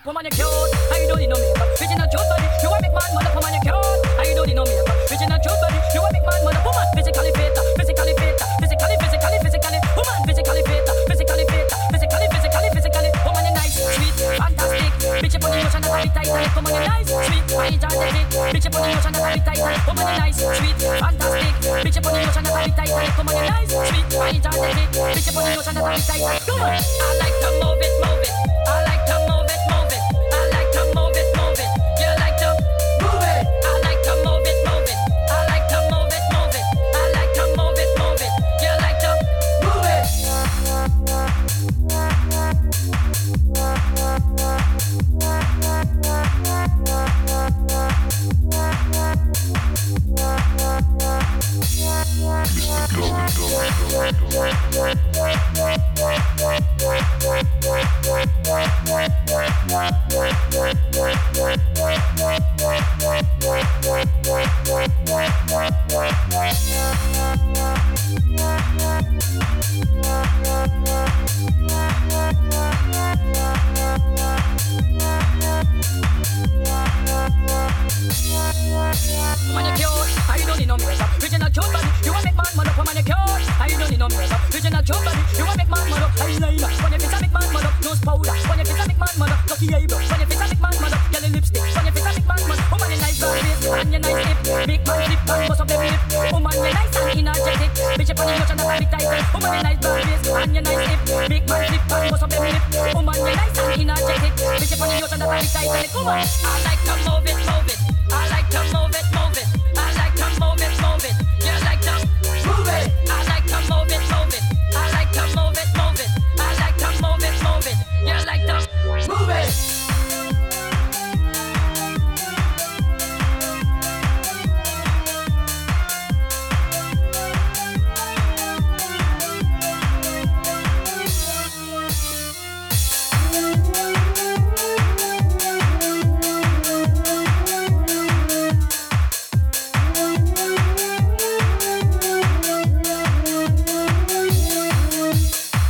woman you cute. I don't need no makeup. Original cute body. You a make man man up, woman you cute. I don't need no makeup. Original cute body. You a make man man up, woman physically fit, physically fit, physically, physically, physically, woman physically fit, physically fit, physically, physically, physically. Woman you nice, sweet, fantastic. Bitch up on the ocean that I be Titanic. Woman you nice, sweet, I enjoy it. Bitch up on the ocean that I be Titanic. Woman you nice, sweet, fantastic. Bitch up on the ocean that I be Titanic. Woman you nice, sweet, I enjoy it. Bitch up on the ocean that I be Titanic. Come on, I like to move it, move it. I like to move it, move it. I like to move it, move it. You like to move it. I like to move it, move it. I like to move it, move it. I like to move it, move it. You like to move it. Woman you cute, I don't need no makeup. Original cute body, you a make man man up. Woman you cute, I don't need no makeup. Original cute body, you a make man man up. Eyeliner, when you fit a make man man up. Nose powder, when you fit a make man man up. Lucky eyebrow, when you fit a make man man up. Yellow lipstick, when you fit a make man man up. Woman you nice brown face, and you nice hip. Make man flip and bust up them lip. Woman you nice and energetic. Bitch up on the ocean that I be tight. Woman you nice brown face, and you nice hip. Make man flip and bust up them lip. Woman you nice and energetic. Bitch up on the ocean that I be tight. Woman, I like to move it.